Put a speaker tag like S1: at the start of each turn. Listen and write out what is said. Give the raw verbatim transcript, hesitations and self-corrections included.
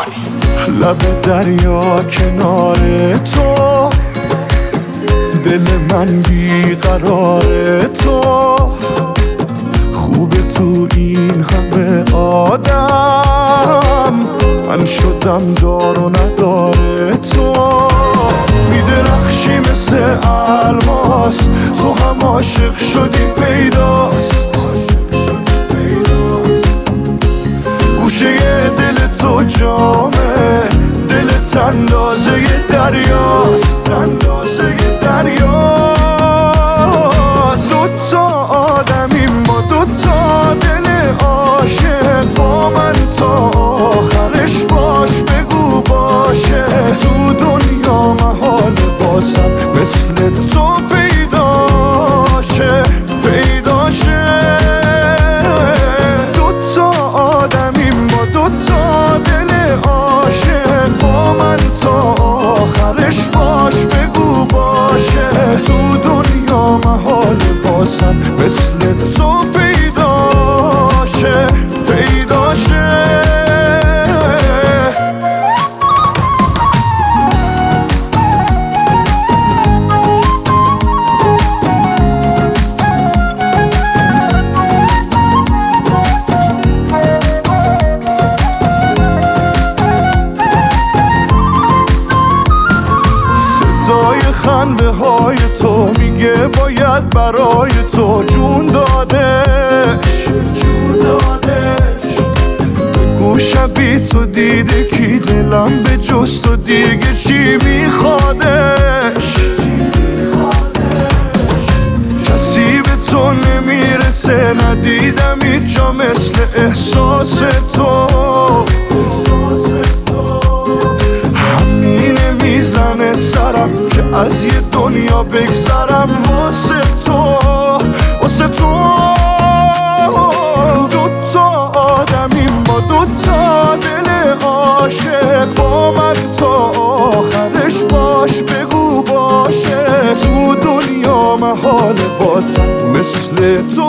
S1: لب دریا کنار تو، دل من بیقرار تو، خوبه تو این همه آدم، من شدم دار و نداره تو. میدرخشی مثل الماس، تو هم عاشق شدی پیداست، گوشه دل تو جامه، دلت اندازه دریاست، اندازه دریاست. دوتا آدمی ما، دوتا دل عاشق، با من تا آخرش باش بگو باشه. تو دنیا محال باسم مثل تو پیداشه، پیداشه. دوتا آدمی ما، دوتا دل عاشق، با من تا آخرش باش بگو باشه. تو دنیا محال باسم مثل تو پیداشه، پیداشه. خنده های تو میگه باید برای تو جون دادش، جون دادش. بگو شبی تو دیده کی دلم به جز تو دیگه چی میخوادش. کسی به تو نمیرسه، ندیدم هیچ جا مثل احساس تو. همینه میزنه سرم که از یه دنیا بگذرم واسه تو، واسه تو. دوتا آدمی ما، دوتا دل عاشق، با من تا آخرش باش بگو باشه. تو دنیا محال باسم مثل تو